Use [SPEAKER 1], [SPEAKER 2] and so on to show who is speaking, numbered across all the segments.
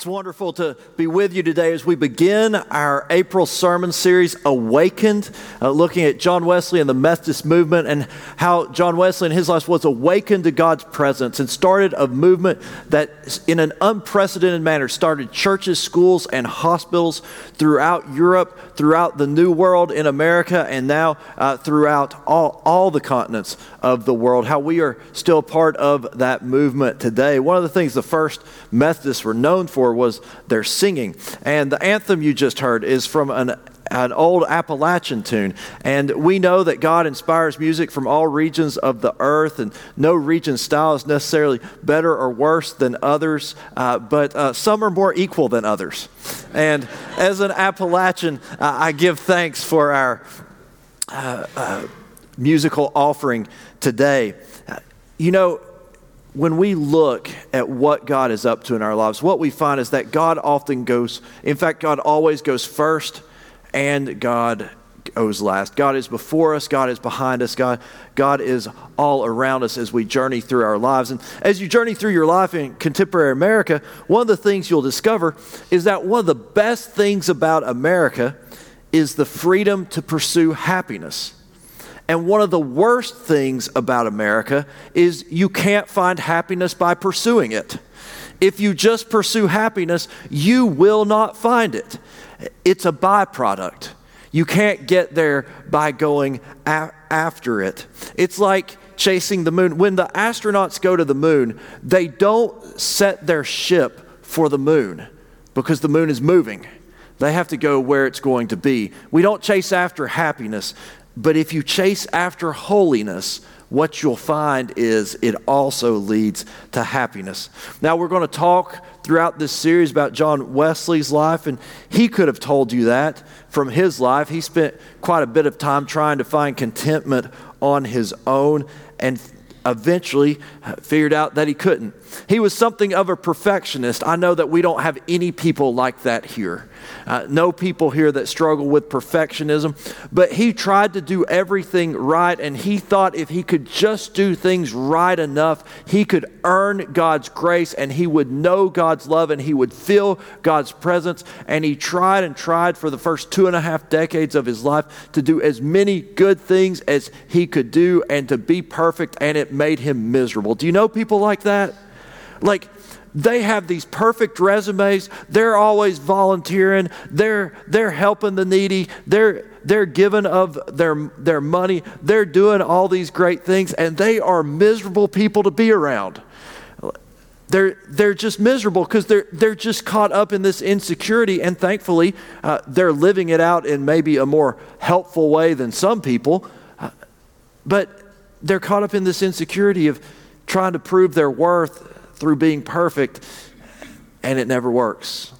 [SPEAKER 1] It's wonderful to be with you today as we begin our April sermon series, Awakened, looking at John Wesley and the Methodist movement and how John Wesley in his life was awakened to God's presence and started a movement that in an unprecedented manner started churches, schools, and hospitals throughout Europe, throughout the New World in America, and now throughout all the continents of the world, how we are still part of that movement today. One of the things the first Methodists were known for was their singing. And the anthem you just heard is from an old Appalachian tune. And we know that God inspires music from all regions of the earth, and no region's style is necessarily better or worse than others, but some are more equal than others. And as an Appalachian, I give thanks for our musical offering today. When we look at what God is up to in our lives, what we find is that God God always goes first and God goes last. God is before us, God is behind us, God is all around us as we journey through our lives. And as you journey through your life in contemporary America, one of the things you'll discover is that one of the best things about America is the freedom to pursue happiness. And one of the worst things about America is you can't find happiness by pursuing it. If you just pursue happiness, you will not find it. It's a byproduct. You can't get there by going after it. It's like chasing the moon. When the astronauts go to the moon, they don't set their ship for the moon because the moon is moving. They have to go where it's going to be. We don't chase after happiness. But if you chase after holiness, what you'll find is it also leads to happiness. Now, we're going to talk throughout this series about John Wesley's life, and he could have told you that from his life. He spent quite a bit of time trying to find contentment on his own and eventually figured out that he couldn't. He was something of a perfectionist. I know that we don't have any people like that here. No people here that struggle with perfectionism, but he tried to do everything right, and he thought if he could just do things right enough, he could earn God's grace, and he would know God's love, and he would feel God's presence. And he tried and tried for the first 2.5 decades of his life to do as many good things as he could do and to be perfect, and it made him miserable. Do you know people like that? Like, they have these perfect resumes. They're always volunteering. They're helping the needy. They're giving of their money. They're doing all these great things, and they are miserable people to be around. They're just miserable because they're just caught up in this insecurity, and thankfully they're living it out in maybe a more helpful way than some people. But they're caught up in this insecurity of trying to prove their worth through being perfect, and it never works.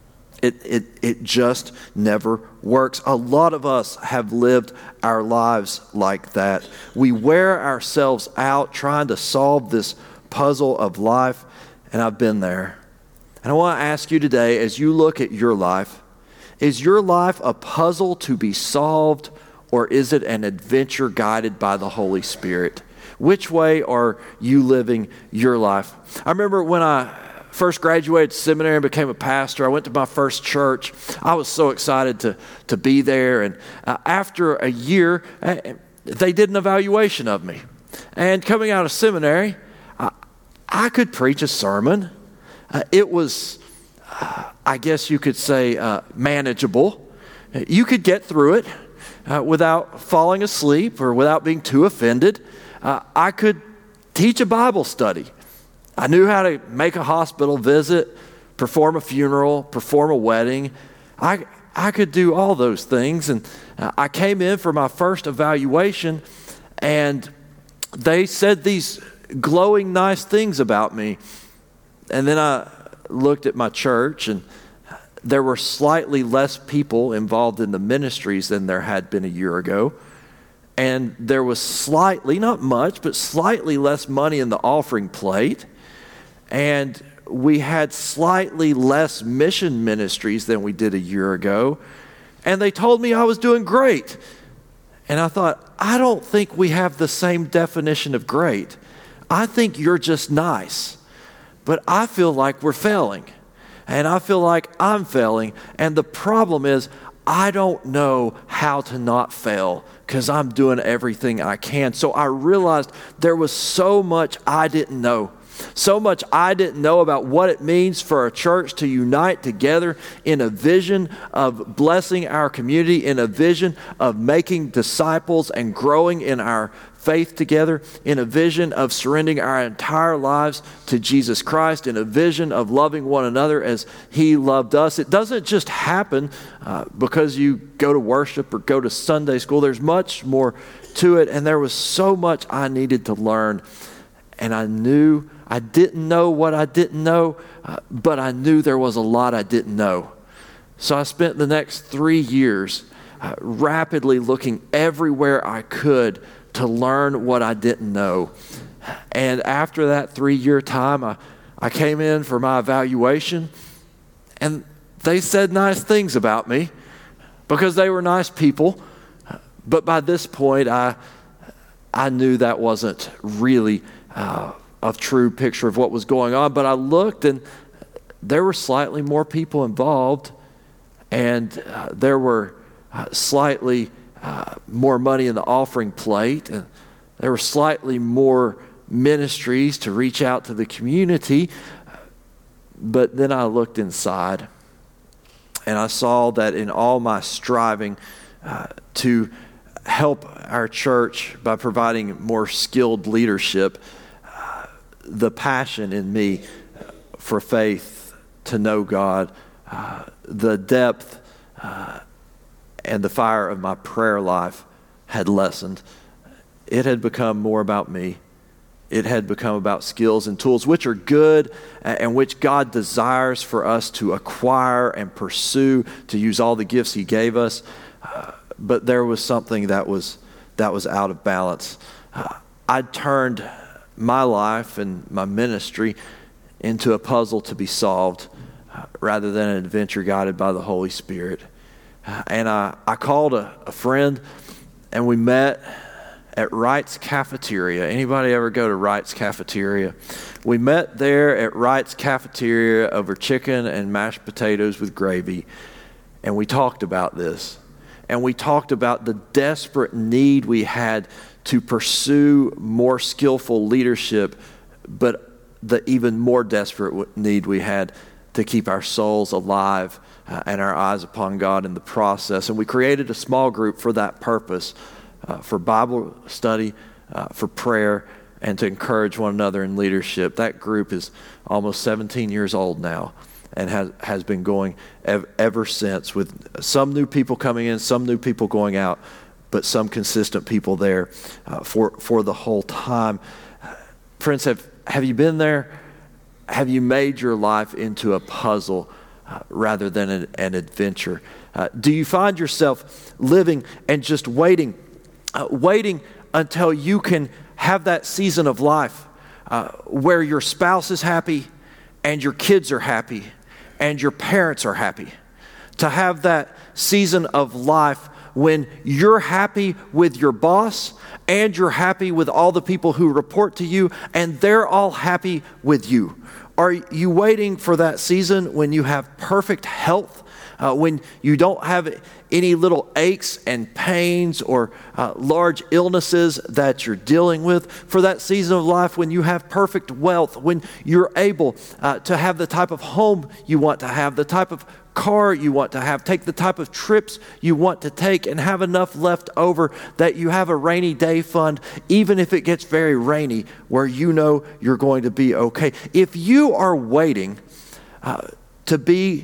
[SPEAKER 1] It just never works. A lot of us have lived our lives like that. We wear ourselves out trying to solve this puzzle of life, and I've been there. And I want to ask you today, as you look at your life, is your life a puzzle to be solved, or is it an adventure guided by the Holy Spirit? Which way are you living your life? I remember when I first graduated seminary and became a pastor, I went to my first church. I was so excited to be there. And after a year, they did an evaluation of me. And coming out of seminary, I could preach a sermon. It was, I guess you could say, manageable. You could get through it without falling asleep or without being too offended. I could teach a Bible study. I knew how to make a hospital visit, perform a funeral, perform a wedding. I could do all those things. And I came in for my first evaluation, and they said these glowing nice things about me. And then I looked at my church, and there were slightly less people involved in the ministries than there had been a year ago. And there was slightly, not much, but slightly less money in the offering plate. And we had slightly less mission ministries than we did a year ago. And they told me I was doing great. And I thought, I don't think we have the same definition of great. I think you're just nice. But I feel like we're failing. and I feel like I'm failing. And the problem is, I don't know how to not fail because I'm doing everything I can. So I realized there was so much I didn't know. So much I didn't know about what it means for a church to unite together in a vision of blessing our community, in a vision of making disciples and growing in our faith together, in a vision of surrendering our entire lives to Jesus Christ, in a vision of loving one another as He loved us. It doesn't just happen because you go to worship or go to Sunday school. There's much more to it, and there was so much I needed to learn, and I knew I didn't know what I didn't know, but I knew there was a lot I didn't know. So I spent the next 3 years rapidly looking everywhere I could to learn what I didn't know. And after that 3-year time, I came in for my evaluation, and they said nice things about me because they were nice people. But by this point, I knew that wasn't really a true picture of what was going on. But I looked, and there were slightly more people involved, and there were slightly more money in the offering plate, and there were slightly more ministries to reach out to the community. But then I looked inside, and I saw that in all my striving to help our church by providing more skilled leadership, the passion in me for faith, to know God, the depth and the fire of my prayer life had lessened. It had become more about me. It had become about skills and tools, which are good and which God desires for us to acquire and pursue, to use all the gifts He gave us. But there was something that was out of balance. I'd turned my life and my ministry into a puzzle to be solved rather than an adventure guided by the Holy Spirit. And I called a friend, and we met at Wright's Cafeteria. Anybody ever go to Wright's Cafeteria? We met there at Wright's Cafeteria over chicken and mashed potatoes with gravy, and we talked about this. And we talked about the desperate need we had to pursue more skillful leadership, but the even more desperate need we had to keep our souls alive and our eyes upon God in the process. And we created a small group for that purpose, for Bible study, for prayer, and to encourage one another in leadership. That group is almost 17 years old now and has been going ever since, with some new people coming in, some new people going out, but some consistent people there for the whole time. Friends, have you been there? Have you made your life into a puzzle rather than an adventure? Do you find yourself living and just waiting until you can have that season of life where your spouse is happy and your kids are happy and your parents are happy? To have that season of life when you're happy with your boss and you're happy with all the people who report to you and they're all happy with you? Are you waiting for that season when you have perfect health, when you don't have any little aches and pains or large illnesses that you're dealing with? For that season of life when you have perfect wealth, when you're able to have the type of home you want to have, the type of car you want to have, take the type of trips you want to take, and have enough left over that you have a rainy day fund, even if it gets very rainy, where you know you're going to be okay. If you are waiting to be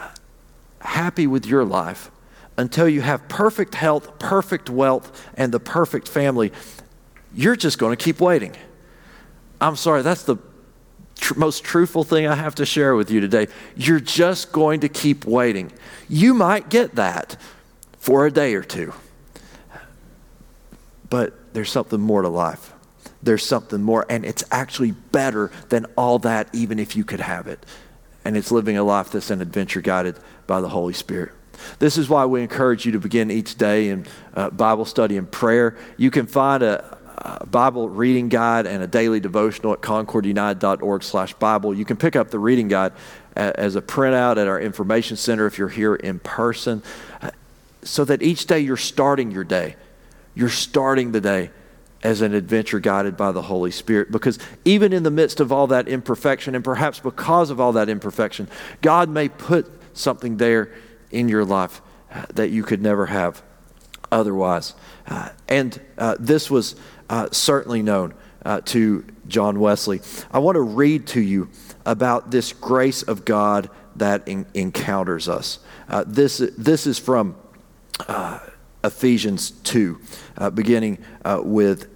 [SPEAKER 1] happy with your life until you have perfect health, perfect wealth, and the perfect family, you're just going to keep waiting. I'm sorry, that's the most truthful thing I have to share with you today. You're just going to keep waiting. You might get that for a day or two, but there's something more to life. There's something more, and it's actually better than all that, even if you could have it. And it's living a life that's an adventure guided by the Holy Spirit. This is why we encourage you to begin each day in Bible study and prayer. You can find Bible reading guide and a daily devotional at concordunited.org/Bible. You can pick up the reading guide as a printout at our information center if you're here in person, so that each day you're starting your day. You're starting the day as an adventure guided by the Holy Spirit. Because even in the midst of all that imperfection, and perhaps because of all that imperfection, God may put something there in your life that you could never have otherwise. And this was certainly known to John Wesley. I want to read to you about this grace of God that encounters us. This is from Ephesians 2, beginning with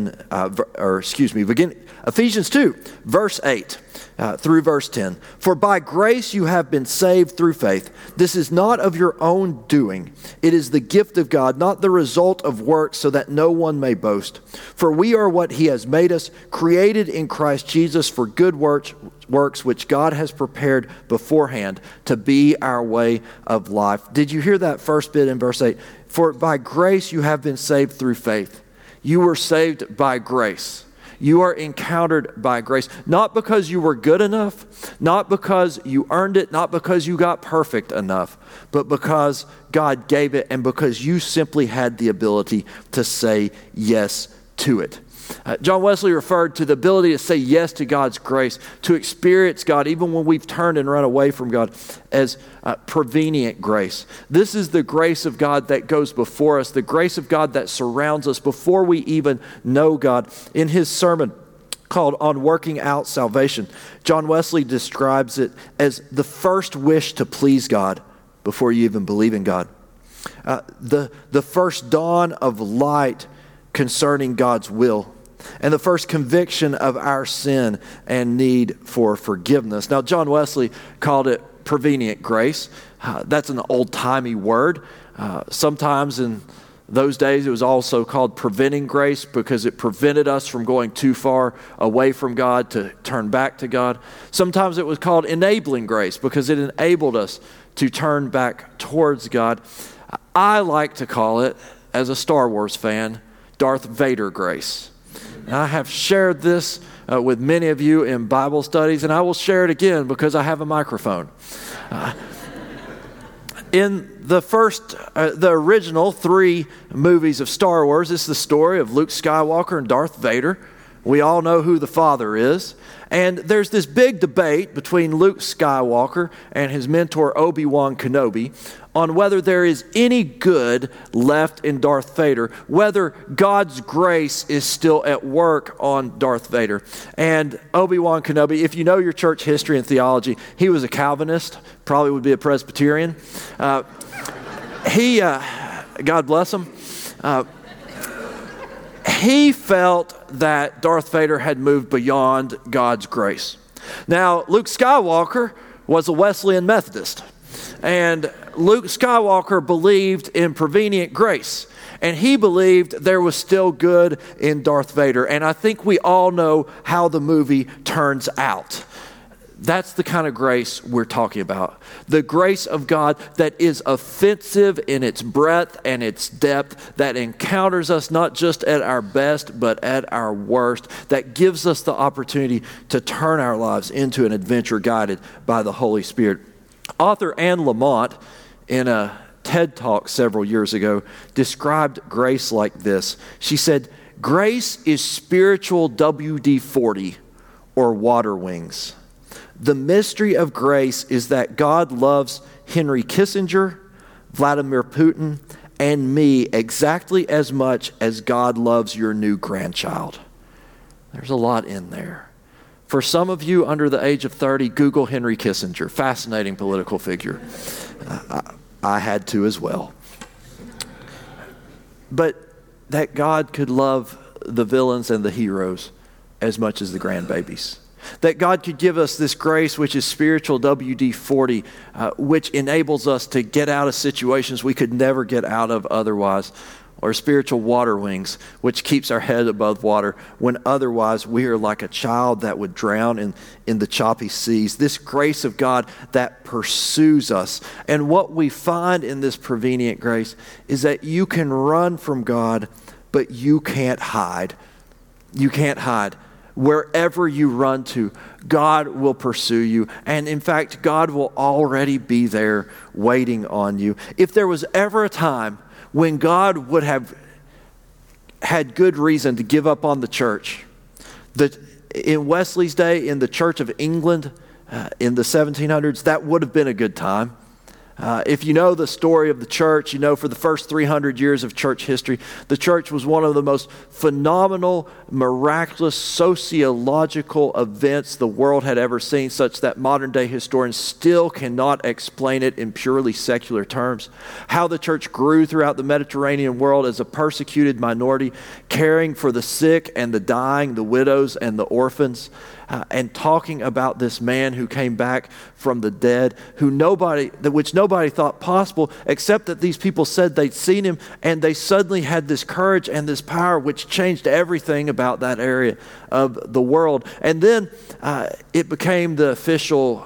[SPEAKER 1] Ephesians 2, verse 8 through verse 10. For by grace you have been saved through faith. This is not of your own doing. It is the gift of God, not the result of works, so that no one may boast. For we are what he has made us, created in Christ Jesus for good works which God has prepared beforehand to be our way of life. Did you hear that first bit in verse 8? For by grace you have been saved through faith. You were saved by grace. You are encountered by grace, not because you were good enough, not because you earned it, not because you got perfect enough, but because God gave it and because you simply had the ability to say yes to it. John Wesley referred to the ability to say yes to God's grace, to experience God even when we've turned and run away from God, as prevenient grace. This is the grace of God that goes before us, the grace of God that surrounds us before we even know God. In his sermon called On Working Out Salvation, John Wesley describes it as the first wish to please God before you even believe in God. The first dawn of light concerning God's will, and the first conviction of our sin and need for forgiveness. Now, John Wesley called it prevenient grace. That's an old-timey word. Sometimes in those days it was also called preventing grace because it prevented us from going too far away from God to turn back to God. Sometimes it was called enabling grace because it enabled us to turn back towards God. I like to call it, as a Star Wars fan, Darth Vader grace. I have shared this with many of you in Bible studies, and I will share it again because I have a microphone. In the original 3 movies of Star Wars, it's the story of Luke Skywalker and Darth Vader. We all know who the father is. And there's this big debate between Luke Skywalker and his mentor Obi-Wan Kenobi on whether there is any good left in Darth Vader, whether God's grace is still at work on Darth Vader. And Obi-Wan Kenobi, if you know your church history and theology, he was a Calvinist, probably would be a Presbyterian. God bless him. He felt that Darth Vader had moved beyond God's grace. Now, Luke Skywalker was a Wesleyan Methodist, and Luke Skywalker believed in prevenient grace, and he believed there was still good in Darth Vader. And I think we all know how the movie turns out. That's the kind of grace we're talking about. The grace of God that is offensive in its breadth and its depth, that encounters us not just at our best, but at our worst, that gives us the opportunity to turn our lives into an adventure guided by the Holy Spirit. Author Anne Lamott, in a TED Talk several years ago, described grace like this. She said, "Grace is spiritual WD-40 or water wings. The mystery of grace is that God loves Henry Kissinger, Vladimir Putin, and me exactly as much as God loves your new grandchild." There's a lot in there. For some of you under the age of 30, Google Henry Kissinger. Fascinating political figure. I had to as well. But that God could love the villains and the heroes as much as the grandbabies. That God could give us this grace, which is spiritual WD-40, which enables us to get out of situations we could never get out of otherwise, or spiritual water wings, which keeps our head above water when otherwise we are like a child that would drown in the choppy seas. This grace of God that pursues us. And what we find in this prevenient grace is that you can run from God, but you can't hide You can't hide. Wherever you run to, God will pursue you. And in fact, God will already be there waiting on you. If there was ever a time when God would have had good reason to give up on the church, in Wesley's day, in the Church of England, in the 1700s, that would have been a good time. If you know the story of the church, you know for the first 300 years of church history, the church was one of the most phenomenal, miraculous, sociological events the world had ever seen, such that modern day historians still cannot explain it in purely secular terms. How the church grew throughout the Mediterranean world as a persecuted minority, caring for the sick and the dying, the widows and the orphans. And talking about this man who came back from the dead, which nobody thought possible, except that these people said they'd seen him, and they suddenly had this courage and this power, which changed everything about that area of the world. And then it became the official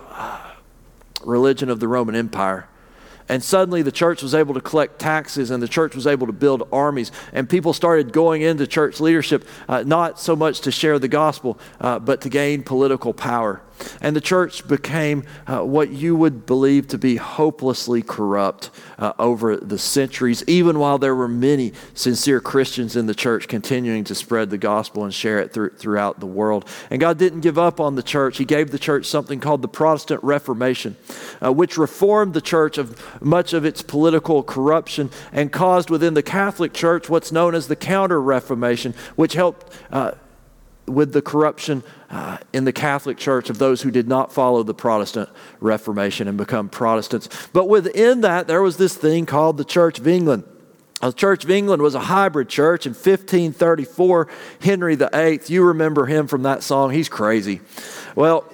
[SPEAKER 1] religion of the Roman Empire. And suddenly the church was able to collect taxes, and the church was able to build armies. And people started going into church leadership, not so much to share the gospel, but to gain political power. And the church became what you would believe to be hopelessly corrupt over the centuries, even while there were many sincere Christians in the church continuing to spread the gospel and share it throughout the world. And God didn't give up on the church. He gave the church something called the Protestant Reformation, which reformed the church of much of its political corruption and caused within the Catholic Church what's known as the Counter-Reformation, which helped with the corruption in the Catholic Church of those who did not follow the Protestant Reformation and become Protestants. But within that, there was this thing called the Church of England. The Church of England was a hybrid church. In 1534, Henry VIII, you remember him from that song, he's crazy. Well,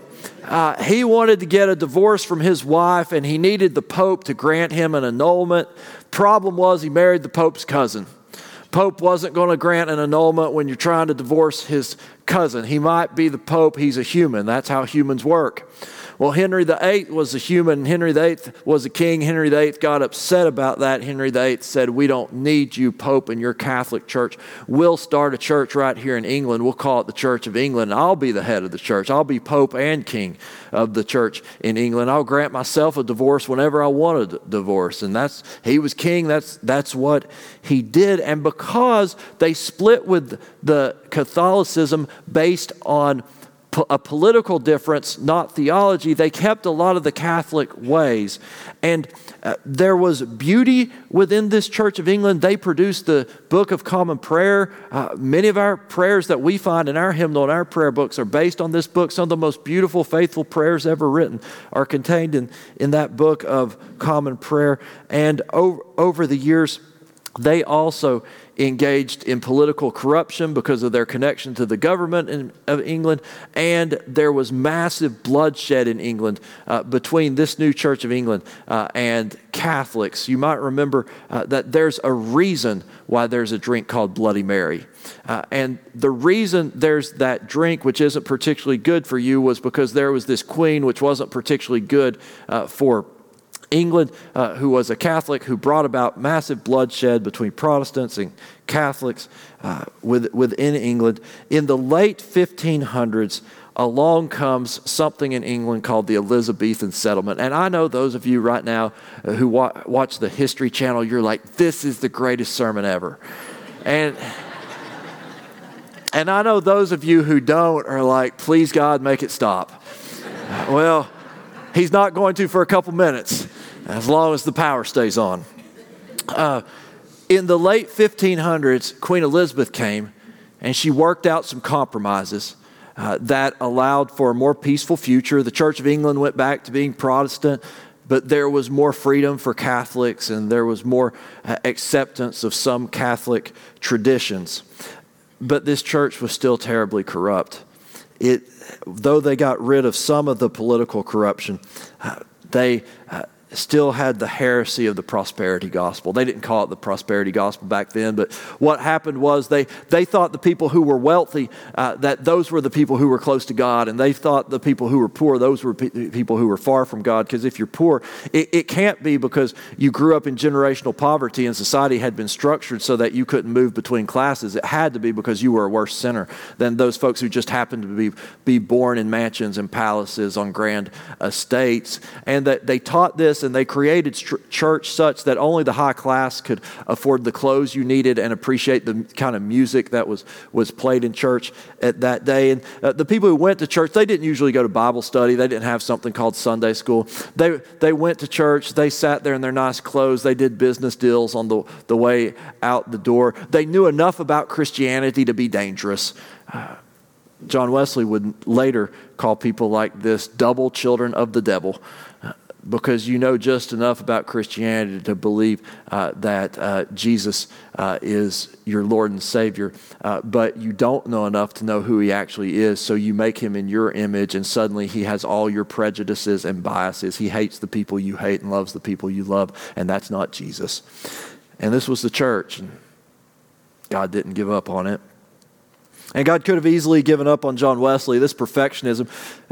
[SPEAKER 1] he wanted to get a divorce from his wife, and he needed the Pope to grant him an annulment. Problem was, he married the Pope's cousin. Pope wasn't going to grant an annulment when you're trying to divorce his cousin. He might be the Pope, he's a human. That's how humans work. Well, Henry VIII was a human. Henry VIII was a king. Henry VIII got upset about that. Henry VIII said, we don't need you, Pope, and your Catholic Church. We'll start a church right here in England. We'll call it the Church of England. I'll be the head of the church. I'll be Pope and king of the church in England. I'll grant myself a divorce whenever I want a divorce. And he was king. That's what he did. And because they split with the Catholicism based on a political difference, not theology, they kept a lot of the Catholic ways. And there was beauty within this Church of England. They produced the Book of Common Prayer. Many of our prayers that we find in our hymnal and our prayer books are based on this book. Some of the most beautiful, faithful prayers ever written are contained in that Book of Common Prayer. And over the years, they also engaged in political corruption because of their connection to the government of England, and there was massive bloodshed in England between this new Church of England and Catholics. You might remember that there's a reason why there's a drink called Bloody Mary. And the reason there's that drink, which isn't particularly good for you, was because there was this queen, which wasn't particularly good for England, who was a Catholic, who brought about massive bloodshed between Protestants and Catholics within England. In the late 1500s, along comes something in England called the Elizabethan settlement. And I know those of you right now who watch the History Channel, you're like, this is the greatest sermon ever. And I know those of you who don't are like, please God, make it stop. Well, he's not going to for a couple minutes, as long as the power stays on. In the late 1500s, Queen Elizabeth came, and she worked out some compromises that allowed for a more peaceful future. The Church of England went back to being Protestant, but there was more freedom for Catholics, and there was more acceptance of some Catholic traditions. But this church was still terribly corrupt. Though they got rid of some of the political corruption, they still had the heresy of the prosperity gospel. They didn't call it the prosperity gospel back then, but what happened was they thought the people who were wealthy, that those were the people who were close to God, and they thought the people who were poor, those were people who were far from God, because if you're poor, it can't be because you grew up in generational poverty and society had been structured so that you couldn't move between classes. It had to be because you were a worse sinner than those folks who just happened to be born in mansions and palaces on grand estates. And that they taught this, and they created church such that only the high class could afford the clothes you needed and appreciate the kind of music that was played in church at that day. And the people who went to church, they didn't usually go to Bible study. They didn't have something called Sunday school. They went to church. They sat there in their nice clothes. They did business deals on the way out the door. They knew enough about Christianity to be dangerous. John Wesley would later call people like this double children of the devil, because you know just enough about Christianity to believe that Jesus is your Lord and Savior, but you don't know enough to know who he actually is, so you make him in your image, and suddenly he has all your prejudices and biases. He hates the people you hate and loves the people you love, and that's not Jesus. And this was the church, and God didn't give up on it. And God could have easily given up on John Wesley. This perfectionist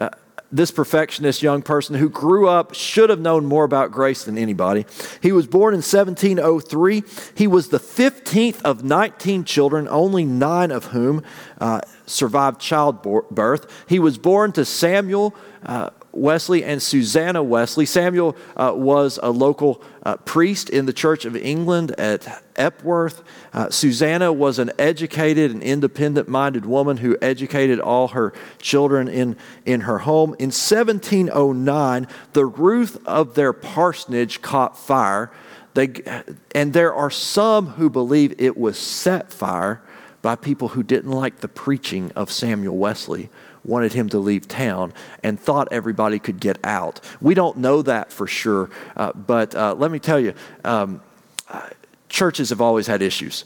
[SPEAKER 1] young person who grew up should have known more about grace than anybody. He was born in 1703. He was the 15th of 19 children, only 9 of whom survived childbirth. He was born to Samuel Wesley and Susanna Wesley. Samuel was a local priest in the Church of England at Epworth. Susanna was an educated and independent-minded woman who educated all her children in her home. In 1709, the roof of their parsonage caught fire. And there are some who believe it was set fire by people who didn't like the preaching of Samuel Wesley, wanted him to leave town, and thought everybody could get out. We don't know that for sure, but let me tell you, churches have always had issues.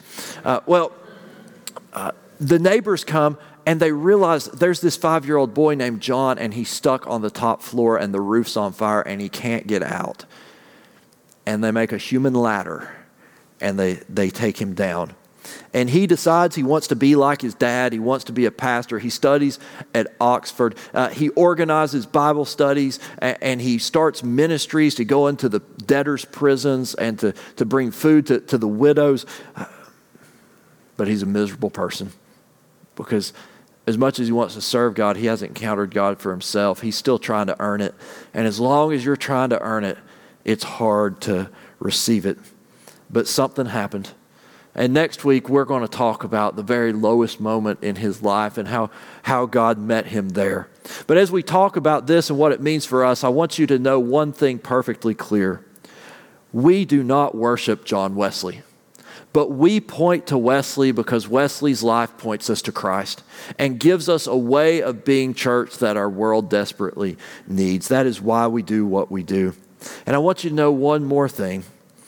[SPEAKER 1] The neighbors come, and they realize there's this 5-year-old boy named John, and he's stuck on the top floor, and the roof's on fire, and he can't get out. And they make a human ladder, and they take him down. And he decides he wants to be like his dad. He wants to be a pastor. He studies at Oxford. He organizes Bible studies, and he starts ministries to go into the debtors' prisons and to bring food to the widows. But he's a miserable person, because as much as he wants to serve God, he hasn't encountered God for himself. He's still trying to earn it. And as long as you're trying to earn it, it's hard to receive it. But something happened. And next week, we're going to talk about the very lowest moment in his life and how God met him there. But as we talk about this and what it means for us, I want you to know one thing perfectly clear. We do not worship John Wesley, but we point to Wesley because Wesley's life points us to Christ and gives us a way of being church that our world desperately needs. That is why we do what we do. And I want you to know one more thing.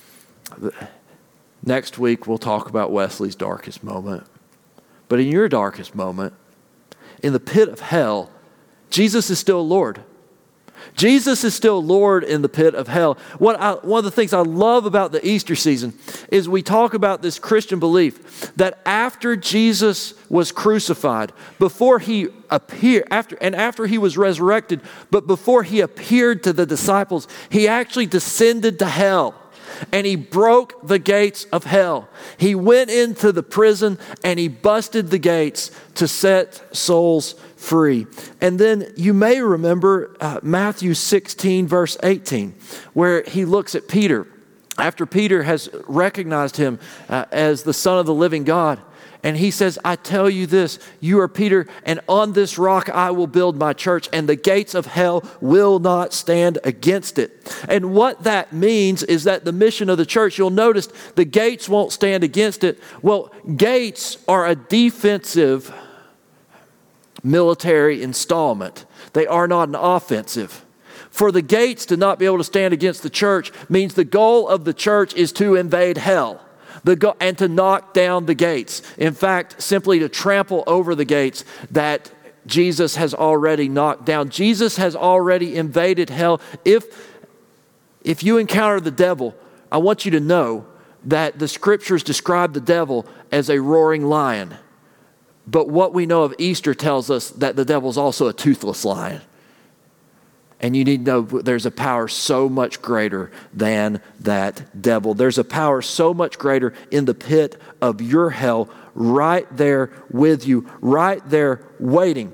[SPEAKER 1] Next week, we'll talk about Wesley's darkest moment. But in your darkest moment, in the pit of hell, Jesus is still Lord. Jesus is still Lord in the pit of hell. One of the things I love about the Easter season is we talk about this Christian belief that after Jesus was crucified, before he appeared, after he was resurrected, but before he appeared to the disciples, he actually descended to hell. And he broke the gates of hell. He went into the prison and he busted the gates to set souls free. And then you may remember Matthew 16, verse 18, where he looks at Peter after Peter has recognized him as the Son of the living God. And he says, I tell you this, you are Peter, and on this rock I will build my church, and the gates of hell will not stand against it. And what that means is that the mission of the church, you'll notice the gates won't stand against it. Well, gates are a defensive military installment. They are not an offensive. For the gates to not be able to stand against the church means the goal of the church is to invade hell. And to knock down the gates. In fact, simply to trample over the gates that Jesus has already knocked down. Jesus has already invaded hell. If If you encounter the devil, I want you to know that the scriptures describe the devil as a roaring lion. But what we know of Easter tells us that the devil's also a toothless lion. And you need to know there's a power so much greater than that devil. There's a power so much greater in the pit of your hell, right there with you, right there waiting.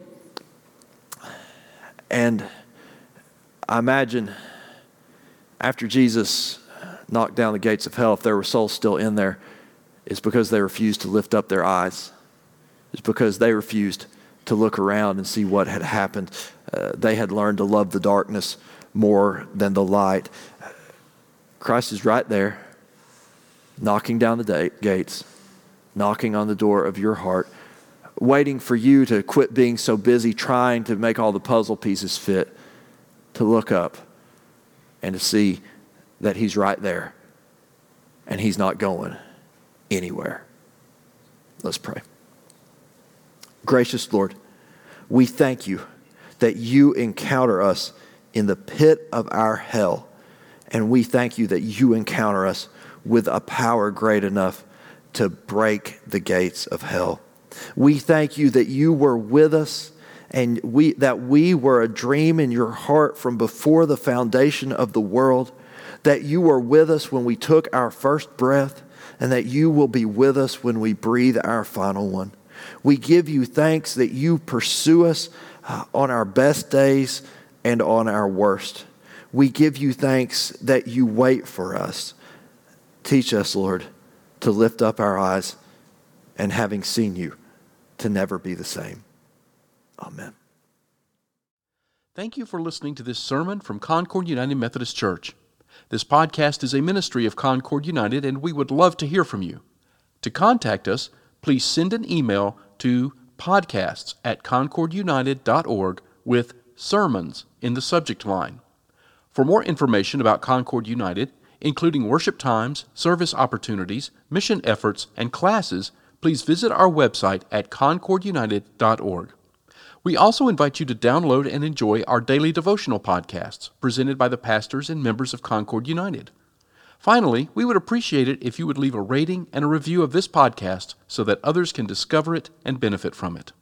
[SPEAKER 1] And I imagine after Jesus knocked down the gates of hell, if there were souls still in there, it's because they refused to lift up their eyes. It's because they refused to look around and see what had happened. They had learned to love the darkness more than the light. Christ is right there, knocking down the gates, knocking on the door of your heart, waiting for you to quit being so busy trying to make all the puzzle pieces fit, to look up and to see that He's right there and He's not going anywhere. Let's pray. Gracious Lord, we thank you that you encounter us in the pit of our hell. And we thank you that you encounter us with a power great enough to break the gates of hell. We thank you that you were with us and that we were a dream in your heart from before the foundation of the world, that you were with us when we took our first breath, and that you will be with us when we breathe our final one. We give you thanks that you pursue us on our best days and on our worst. We give you thanks that you wait for us. Teach us, Lord, to lift up our eyes and, having seen you, to never be the same. Amen.
[SPEAKER 2] Thank you for listening to this sermon from Concord United Methodist Church. This podcast is a ministry of Concord United, and we would love to hear from you. To contact us, please send an email to podcasts@concordunited.org with sermons in the subject line. For more information about Concord United, including worship times, service opportunities, mission efforts, and classes, please visit our website at concordunited.org. We also invite you to download and enjoy our daily devotional podcasts presented by the pastors and members of Concord United. Finally, we would appreciate it if you would leave a rating and a review of this podcast so that others can discover it and benefit from it.